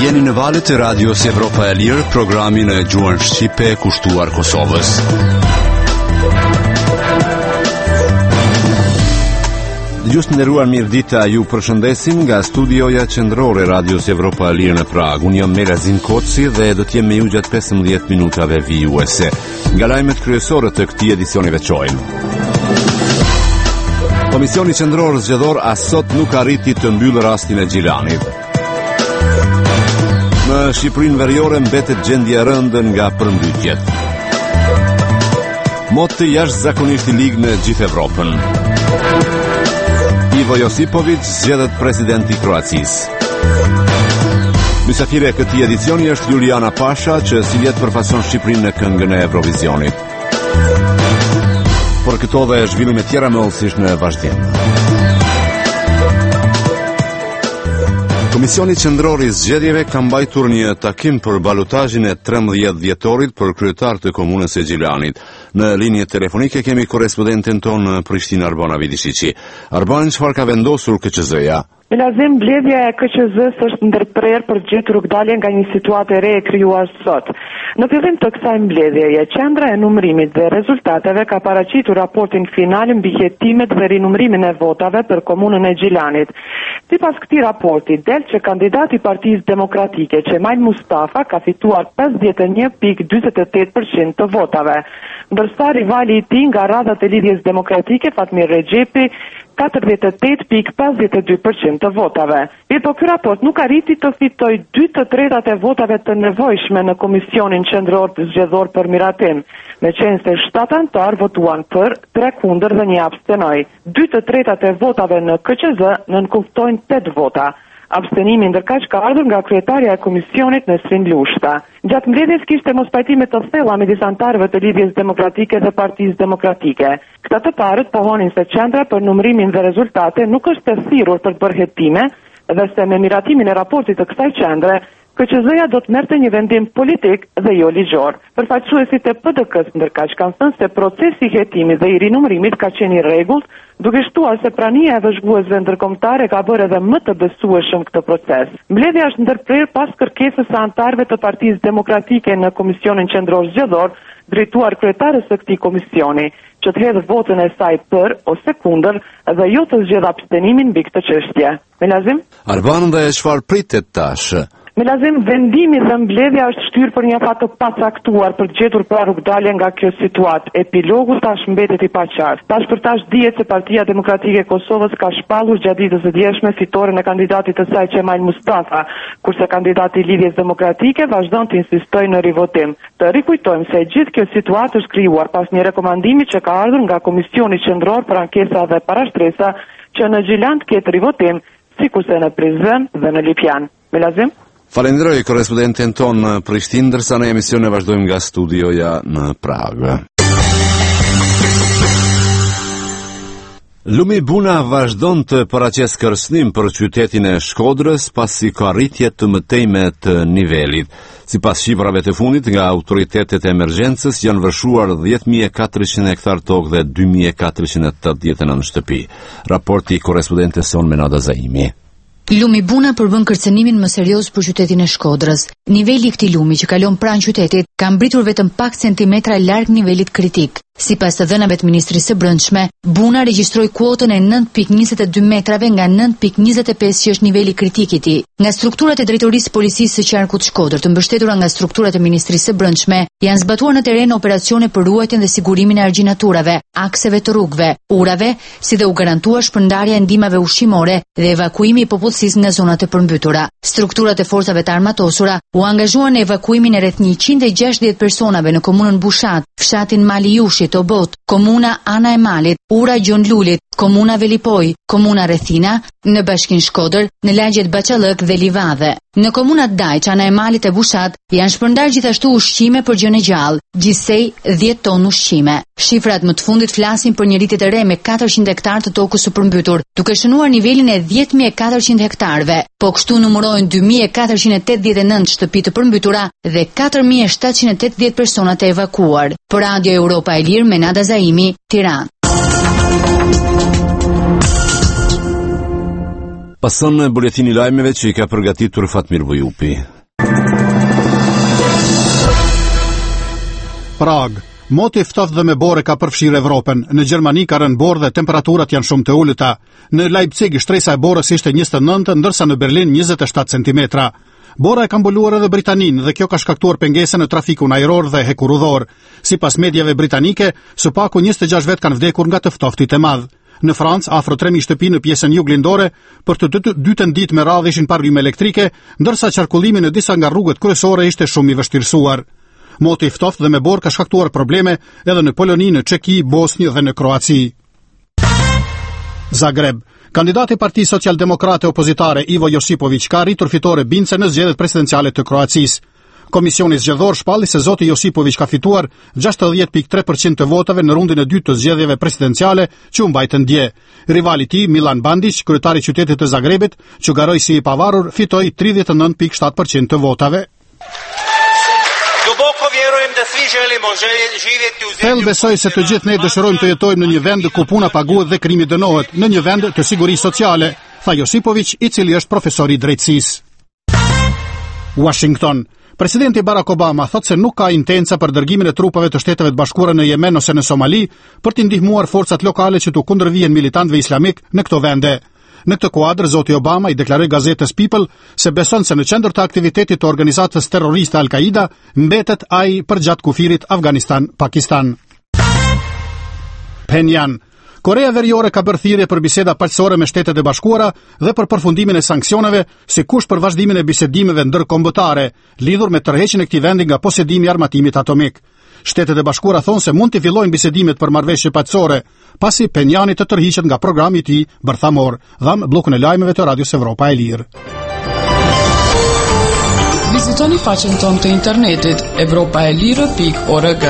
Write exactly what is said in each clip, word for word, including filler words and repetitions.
Jeni në valët e radios Evropa e Lirë, programin e gjuhën shqipe kushtuar Kosovës. Gjusë nderuar mirëdita, ju përshëndesim nga studioja qendrore radios Evropa e Lirë në Prag. Unë jam Melazin Koci dhe do t'jem me ju gjatë pesëmbëdhjetë minutave vijuese. Nga lajmet kryesore të këtij edicioni veçojmë. Komisioni qendror zgjedhor as sot nuk arriti të mbyllë rastin e Gjilanit. Në Shqipërinë Veriore mbetet gjendje e rëndë nga përmbytjet. Motë jashtëzakonisht i ligë në gjithë Evropën. Ivo Josipović zgjedhet presidenti i Kroacisë. Mysafire e këtij edicioni është Juliana Pasha, që sillet përfason Shqipërinë në këngën e Eurovizionit. Por këto dhe zhvillime tjera më hollësisht në vazhdim. Komisioni qendror i zgjedhjeve ka mbajtur një takim për balotazhin e trembëdhjetë dhjetorit për kryetar të komunës së Gjilanit. Në linje telefonike kemi korrespondenten ton në Prishtinë, Arbana Vidishiqi. Arban, çfarë ka vendosur K Q Z-ja? Melazim, mbledhja e K Q Z-s është ndërprerë për të gjetur rrugdalje nga një situatë e re e krijuar sot. Në fillim të kësaj mbledhjeje, qendra e numërimit dhe rezultateve ka paraqitur raportin final mbi hetimet dhe rinumërimin e votave për komunën e Gjilanit. Sipas këtij raporti, del që kandidati i Partisë Demokratike, Qemal Mustafa, ka fituar pesëdhjetë e një pikë dyzet e tetë përqind të votave, ndërsa rivali i tij nga radhat e Lidhjes Demokratike, Fatmir Rexhepi, katërdhjetë e tetë pikë pesëdhjetë e dy përqind të votave. Mirë po, ky raport nuk arriti të fitoj dy të tretat e votave të nevojshme në Komisionin Qendror të Zgjedhor për miratim, me qenë se shtatë anëtar votuan për, tre kundër dhe një abstenoi. Dy të tretat e votave në K Q Z nënkuptojnë tetë vota. Abstenimi ndërkaq ka ardhur nga kryetaria e komisionit Nesrin Lushta. Gjatë mbledhjes kishte mospajtime të thella midis anëtarëve të Lidhjes Demokratike dhe Partisë Demokratike. Këta të parët pohonin se qendra për numërimin dhe rezultate nuk është e thirrur për të bërë hetime dhe se me miratimin e raportit të kësaj qendre, K Q Z-ja do të merrte një vendim politik dhe jo ligjor. Përfaqësuesit e P D K-s ndërkaq kanë thënë se procesi i hetimit dhe i rinumërimit ka qenë i rregullt, duke shtuar se prania e vëzhguesve ndërkombëtare ka bërë edhe më të besueshëm këtë proces. Mbledhja është ndërprerë pas kërkesës së anëtarëve të Partisë Demokratike në Komisionin Qendror Zgjedhor, drejtuar kryetares së këtij komisioni, që të hedhë votën e saj për ose kundër dhe jo të zgjedhë abstenimin mbi këtë çështje. Melazim? Arban, dhe çfarë pritet tash? Melazim, vendimi dhe mbledhja është shtyrë për një afat të pacaktuar për gjetur pra rrugdalje nga kjo situatë. Epilogu tash mbetet i paqartë. Tash për tash dihet se Partia Demokratike e Kosovës ka shpallur gjatë ditës së djeshme fitoren e kandidatit të saj Qemal Mustafa, kurse kandidati i Lidhjes Demokratike vazhdon të insistojë në rivotim. Të rikujtojmë se gjithë kjo situatë është krijuar pas një rekomandimi që ka ardhur nga Komisioni Qendror për Ankesa dhe Parashtresa që në Gjilan të ketë rivotim, sikurse në Prizren dhe në Lipjan. Melazim? Falenderoj korrespondenten ton në Prishtinë, ndërsa në emision e vazhdojmë nga studioja në Prag. Lumi Buna vazhdon të paraqes kërcënim për qytetin e Shkodrës pasi ka rritje të mëtejme të nivelit. Sipas shifrave të fundit nga autoritetet e emergjencës, janë vështruar dhjetë mijë e katërqind hektar tokë dhe dy mijë e katërqind e tetëdhjetë e nëntë shtëpi. Raporti i korrespondentes son Menada Zaimi. Lumi Buna përbën kërcënimin më serioz për qytetin e Shkodrës. Niveli i këtij lumi që kalon pranë qytetit ka mbritur vetëm pak centimetra larg nivelit kritik. Sipas të dhënave të Ministrisë së Brendshme, Buna regjistroi kuotën e nëntë pikë njëzet e dy metrave nga nëntë pikë njëzet e pesë që është niveli kritik i tij. Nga strukturat e Drejtorisë së Policisë së Qarkut Shkodër, të mbështetura nga strukturat e Ministrisë së Brendshme, janë zbatuar në teren operacione për ruajtjen dhe sigurimin e argjinaturave, akseve të rrugëve, urave, si dhe u garantua shpërndarja e ndihmave ushqimore dhe evakuimi i popullsisë nga zonat e përmbytura. Strukturat e forcave të armatosura u angazhuan në evakuimin e rreth njëqind e gjashtëdhjetë personave në komunën Bushat, fshatin Mali Jushi, Obot, komuna Ana e Malit, ura Gjon Lulit, komuna Velipoj, komuna Rethina, në bashkinë Shkodër, në lagjet Baqallëk dhe Livadhe. Në komunat Dajç, Ana e Malit e Bushat, janë shpërndar gjithashtu ushqime për gjën e gjallë, gjithsej dhjetë tonë ushqime. Shifrat më të fundit flasin për një rritje të re me katërqind hektar të tokës së përmbytur, duke shënuar nivelin e dhjetë mijë e katërqind hektarëve. Po kështu numërojnë dy mijë e katërqind e tetëdhjetë e nëntë shtëpi të përmbytura dhe katër mijë e shtatëqind e tetëdhjetë persona të evakuar. Për Radio Europa e Lirë, Menada Zaimi, Tiranë. Pason në buletini lajmeve që i ka përgatitur Fatmir Vujupi. Prag. Moti ftoft dhe me bore ka përfshirë Evropën. Në Gjermani ka rënë borë dhe temperaturat janë shumë të ulëta. Në Leipzig shtresë e borës ishte njëzet e nëntë, ndërsa në Berlin njëzet e shtatë centimetra. Bora e ka mbuluar edhe Britaninë dhe kjo ka shkaktuar pengese në trafikun ajror dhe hekurudhor. Sipas mediave britanike, së paku njëzet e gjashtë vetë kanë vdekur nga të ftoftit e madh. Në Francë, afro tre mijë shtëpi në pjesën juglindore për të dytën ditë me radhë ishin pa rrymë elektrike, ndërsa qarkullimi në disa nga rrugët kryesore ishte shumë i vështirësuar. Moti i ftoftë dhe me borë ka shkaktuar probleme edhe në Poloni, në Çeki, Bosnjë dhe në Kroaci. Zagreb. Kandidati i Partisë Socialdemokrate opozitare Ivo Josipović ka arritur fitore bindse në zgjedhjet presidenciale të Kroacisë. Komisioni zgjedhor shpalli se zoti Josipović ka fituar gjashtëdhjetë pikë tre përqind të votave në rundin e dytë të zgjedhjeve presidenciale që u mbajtën dje. Rivali i tij, Milan Bandić, kryetari i qytetit të Zagrebit, që garoi si i pavarur, fitoi tridhjetë e nëntë pikë shtatë përqind të votave. Thellë besoj se të gjithë ne dëshirojmë të jetojmë në një vend ku puna paguhet dhe krimi dënohet, në një vend të sigurisë sociale, tha Josipović, i cili është profesor i drejtësisë. Washington. Presidenti Barack Obama thot se nuk ka intenca për dërgimin e trupave të Shteteve të Bashkuara në Yemen ose në Somali për të ndihmuar forcat lokale që tu kundërvijnë militantëve islamik në këto vende. Në këtë kuadër, zoti Obama i deklaroi gazetës People se beson se në qendër të aktivitetit të organizatës terroriste Al-Qaida mbetet ai përgjatë kufirit Afganistan-Pakistan. Penjan. Korea Veriore ka bërë thirrje për biseda paqësore me Shtetet e Bashkuara dhe për përfundimin e sanksioneve, si kusht për vazhdimin e bisedimeve ndërkombëtare lidhur me tërheqjen e këtij vendi nga posedimi i armatimit atomik. Shtetet e Bashkuara thonë se mund të fillojnë bisedimet për marrëveshje paqësore, pasi Penjani të tërhiqet nga programi i tij bërthamor. Dham bllokun e lajmeve të Radios Evropa e Lirë. Vizitoni faqen tonë të internetit evropa e lirë pikë org.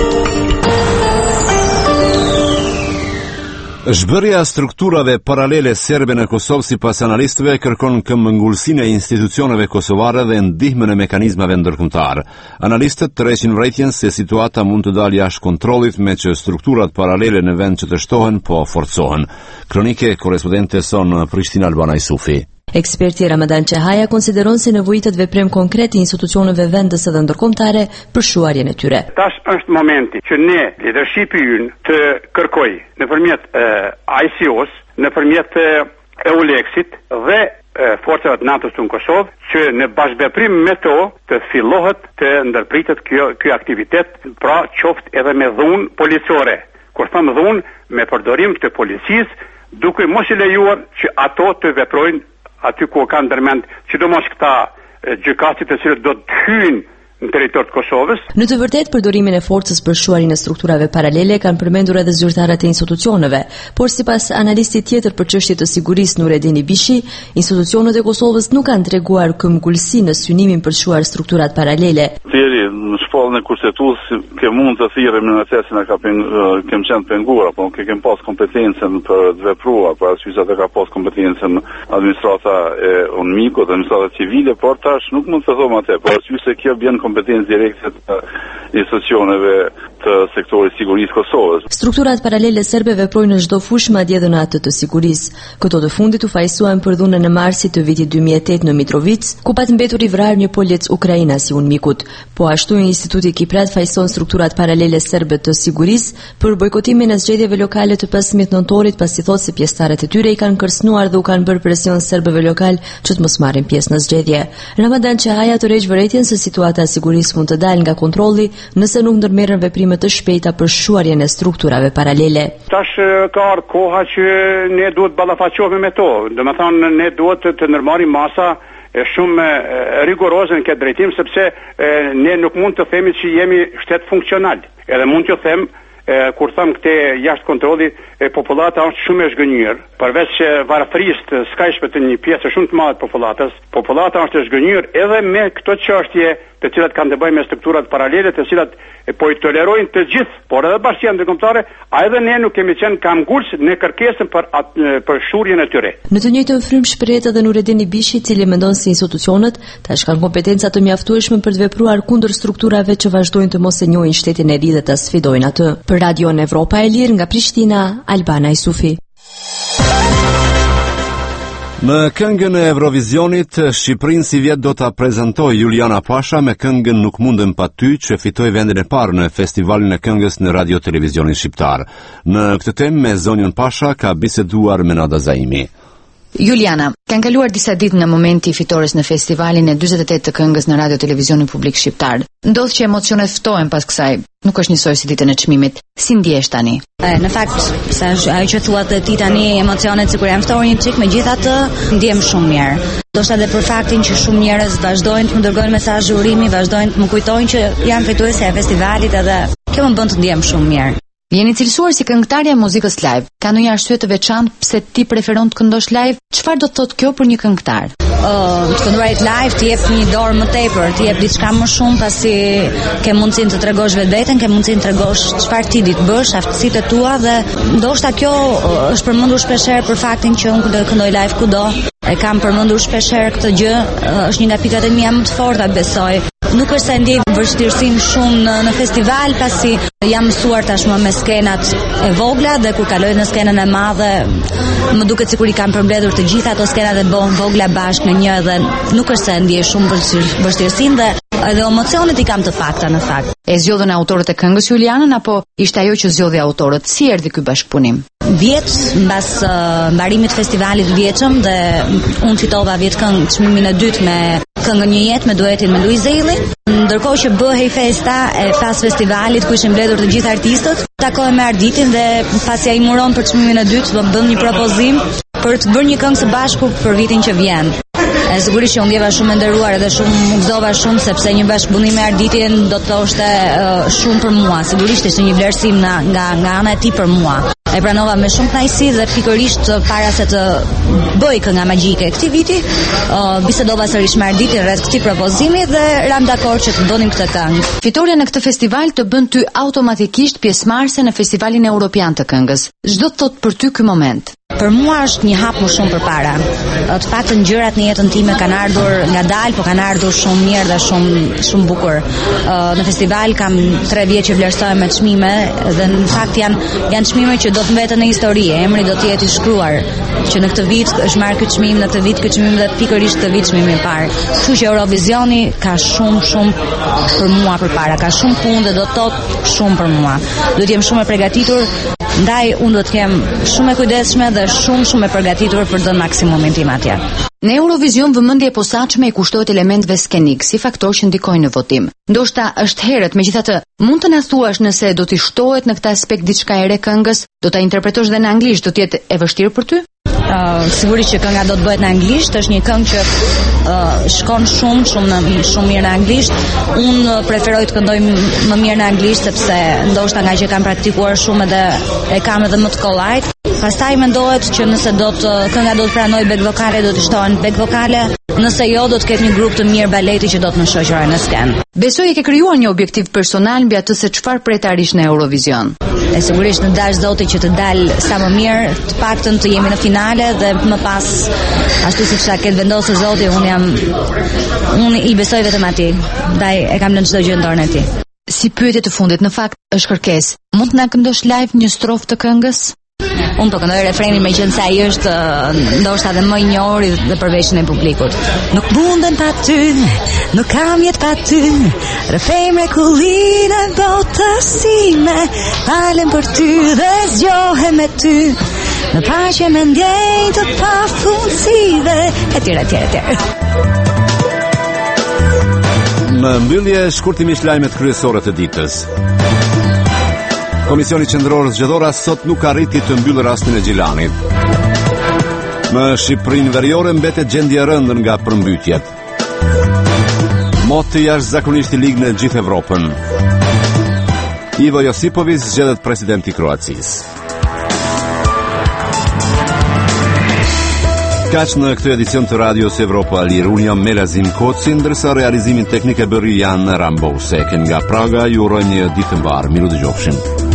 Zhbërja strukturave paralele serbe në Kosovë sipas analistëve kërkon këmbëngulësinë e institucioneve kosovare dhe ndihmën e mekanizmave ndërkombëtar. Analistët tërheqin vërejtjen se situata mund të dalë jashtë kontrollit me që strukturat paralele në vend që të shtohen po forcohen. Kronike korrespondente son Prishtina Albana Isufi. Eksperti Ramadan Çahaja konsideron se nevojitet veprim konkret i institucioneve vendese dhe ndërkombëtare për shuarjen e tyre. Tash është momenti që ne, leadershipi ynë, të kërkoj nëpërmjet I C O-s, nëpërmjet EULEX-it dhe forcave të NATO-s në Kosovë, që në bashkëveprim me to të fillohet të ndërpritet kjo, kjo aktivitet, pra qoftë edhe me dhunë policore. Kur them dhunë, me përdorim të policisë, duke mos i lejuar që ato të veprojnë aty ku kanë ndërmend, sidomos këta gjykatësit të cilët do të hyjnë në territor të Kosovës. Në të vërtetë përdorimin e forcës për shuarin e strukturave paralele kanë përmendur edhe zyrtarët e institucioneve, por sipas analistit tjetër për çështje të sigurisë Nuredini Bishi, institucionet e Kosovës nuk kanë treguar këmbëngulësi në synimin për shuar strukturat paralele. Thierry, në shpallën e kushtetues ke mund të thirrem në atë se na ka pen, kem qenë penguar, apo ke kem pas kompetencën për të vepruar, për arsye se ata ka pas kompetencën administrata e UNMIK-ut, administrata civile, por tash nuk mund të them atë, por arsye se kjo bën kompetencë direkte të institucioneve të sektorit sigurisë Kosovës. Strukturat paralele serbe veprojnë në çdo fushë, madje edhe në atë të sigurisë. Këto të fundit u fajsuan për dhunën e marsit të vitit dy mijë e tetë në Mitrovic, ku pat mbetur i vrarë një polec ukrainas i UNMIK-ut. Po ashtu Instituti Kiprat fajson strukturat paralele serbe të sigurisë për bojkotimin e zgjedhjeve lokale të pesëmbëdhjetë nëntorit, pasi thotë se pjesëtarët e tyre i kanë kërcënuar dhe u kanë bërë presion serbëve lokal që të mos marrin pjesë në zgjedhje. Ramadan Çahaja tërheq vërejtjen se situata e sigurisë mund të dalë nga kontrolli nëse nuk ndërmerren veprime të shpejta për shuarjen e strukturave paralele. Tash ka ardhur koha që ne duhet ballafaqohemi me to. Domethënë ne duhet të ndërmarrim masa e shumë rigoroze në këtë drejtim, sepse e, ne nuk mund të themi që jemi shtet funksional. Edhe mund të them e, kur them këtë jashtë kontrolli, e, popullata është shumë e zhgënjur, përveç që varfërisë s'ka shpëtë një pjesë shumë të madhe të popullatës. Popullata është e zhgënjur edhe me këto çështje të cilat kanë të bëjnë me strukturat paralele, të cilat e, po i tolerojnë të gjithë, por edhe bashkia ndërkombëtare, a edhe ne nuk kemi qenë kamgulës në kërkesën për atë, për shurjen e tyre. Në të njëjtën frym shprehet edhe Nuredini Bishi, i cili mendon se institucionet tash kanë kompetenca të mjaftueshme për të vepruar kundër strukturave që vazhdojnë të mos e njohin shtetin e ri dhe ta sfidojnë atë. Për Radion Evropa e Lirë nga Prishtina, Albana Isufi. Në këngën e Eurovizionit, Shqipërinë si vjet do ta prezantojë Juliana Pasha me këngën Nuk mundem pa ty, që fitoi vendin e parë në Festivalin e Këngës në Radio Televizionin Shqiptar. Në këtë temë me zonjën Pasha ka biseduar Menada Zaimi. Juliana, kanë kaluar disa ditë nga momenti i fitores në festivalin e dyzet e tetë të këngës në Radio Televizionin Publik Shqiptar. Ndodh që emocionet ftohen pas kësaj. Nuk është njësoj si ditën e çmimit. Si ndjesh tani? E, në fakt, sa ajo që thua ti tani, emocionet sikur janë ftohur një çik, megjithatë ndjem shumë mirë. Ndoshta edhe për faktin që shumë njerëz vazhdojnë të më dërgojnë mesazhe urimi, vazhdojnë të më kujtojnë që janë fituese e festivalit, edhe kjo më bën të ndjem shumë mirë. Jeni cilësuar si këngëtarja e muzikës live. Ka ndonjë arsye të veçantë pse ti preferon të këndosh live? Çfarë do të thotë kjo për një këngëtar? Uh, të kënduarit live të jep një dorë më tepër, të jep diçka më shumë, pasi ke mundësinë të tregosh vetveten, ke mundësinë të tregosh çfarë ti di të bësh, aftësitë e tua, dhe ndoshta kjo uh, është përmendur shpeshherë për faktin që unë kur do të këndoj live kudo. E kam përmendur shpeshherë këtë gjë, uh, është një nga pikat e mia më të forta, besoj. Nuk është se ndjej vështirësinë shumë në, në festival, pasi jam mësuar tashmë me skenat e vogla, dhe kur kaloj në skenën e madhe, më duket sikur i kam përmbledhur të gjitha ato skenat e vogla bashkë në një, dhe nuk është se ndjej shumë vështirësinë, dhe edhe emocionet i kam të pakta në fakt. E zgjodhën autorët e këngës Julianën, apo ishte ajo që zgjodhi autorët? Si erdhi ky bashkëpunim? Vjet mbas uh, mbarimit të festivalit vjetëm, dhe unë fitova vjet këngë çmimin e dytë me këngën Një jetë me duetin me Luiz Zelli. Ndërkohë që bëhej festa e pas festivalit ku ishin mbledhur të gjithë artistët, takoj me Arditin dhe pasi ai muron për çmimin e dytë, do bëm një propozim për të bërë një këngë së bashku për vitin që vjen. E sigurisht që unë ndjeva shumë e nderuar edhe shumë më gëzova shumë, sepse një bashkëpunim me Arditin do të thoshte uh, shumë për mua. Sigurisht ishte një vlerësim nga nga, nga ana e tij për mua. E pranova me shumë kënaqësi, dhe pikërisht para se të bëj kënga magjike këtij viti, uh, bisedova sërish me Arditin rreth këtij propozimi dhe ram dakord që të bënim këtë këngë. Fitoria në këtë festival të bën ty automatikisht pjesëmarrëse në Festivalin Evropian të Këngës. Ç'do të thotë për ty ky moment? Për mua është një hap më shumë përpara. Të paktën gjërat në jetën time kanë ardhur ngadalë, po kanë ardhur shumë mirë dhe shumë shumë bukur. Në festival kam tre vjet që vlerësoj me çmime, dhe në fakt janë janë çmime që do të mbeten në histori. Emri do të jetë i shkruar që në këtë vit është marrë ky çmim, në këtë vit ky çmim, dhe pikërisht këtë vit çmimi i parë. Kështu që Eurovisioni ka shumë shumë për mua përpara, ka shumë punë dhe do të thotë shumë për mua. Duhet të jem shumë e përgatitur. Ndaj unë do të kem shumë e kujdesshme dhe shumë shumë e përgatitur për të dhënë maksimumin tim atje. Në Eurovision vëmendja e posaçme i kushtohet elementëve skenik si faktor që ndikojnë në votim. Ndoshta është herët, megjithatë, mund të na thuash nëse do t'i shtohet në këtë aspekt diçka e re këngës, do ta interpretosh edhe në anglisht, do të jetë e vështirë për ty? Uh, sigurisht që kënga do të bëhet në anglisht, është një këngë që uh, shkon shumë shumë në shumë mirë në anglisht. Unë preferoj të këndoj më mirë në anglisht, sepse ndoshta nga që kam praktikuar shumë edhe e kam edhe më të kollajt. Pastaj mendohet që nëse do të kënga do të pranoj back vokale, do të shtohen back vokale. Nëse jo, do të ketë një grup të mirë baleti që do të më shoqërojë në skenë. Besoj e ke krijuar një objektiv personal mbi atë se çfarë pret arish në Eurovision. E sigurisht në dash zoti që të dalë sa më mirë, të paktën të jemi në finale, dhe më pas ashtu siç ta ketë vendosur zoti, unë jam unë i besoj vetëm atij. Ndaj e kam lënë çdo gjë në dorën e tij. Si pyetje të fundit, në fakt është kërkesë. Mund të na këndosh live një strofë të këngës? Unë po këndoj refrenin me qenë se ai është ndoshta edhe më i njohur dhe përveçën e publikut. Nuk mundem pa ty, nuk kam jetë pa ty, rrëfej mrekullinë e botës sime, falem për ty dhe zgjohem me ty, në paqe me ndjenjë të pafundësive, etj etj etj. Në mbyllje shkurtimisht lajmet kryesore të ditës. Komisioni Qendror Zgjedhora sot nuk arriti të mbyllë rastin e Gjilanit. Në Shqipërinë Veriore mbetet gjendje e rëndë nga përmbytjet. Moti jashtëzakonisht i ligë në gjithë Evropën. Ivo Josipović zgjedhet presidenti i Kroacisë. Kaq në këtë edicion të Radios Evropa Lirë, unë jam Melazim Koci, ndërsa realizimin teknik e bëri Jan Rambo Seken nga Praga. Ju uroj një ditë të mbarë. Miru dëgjofshim.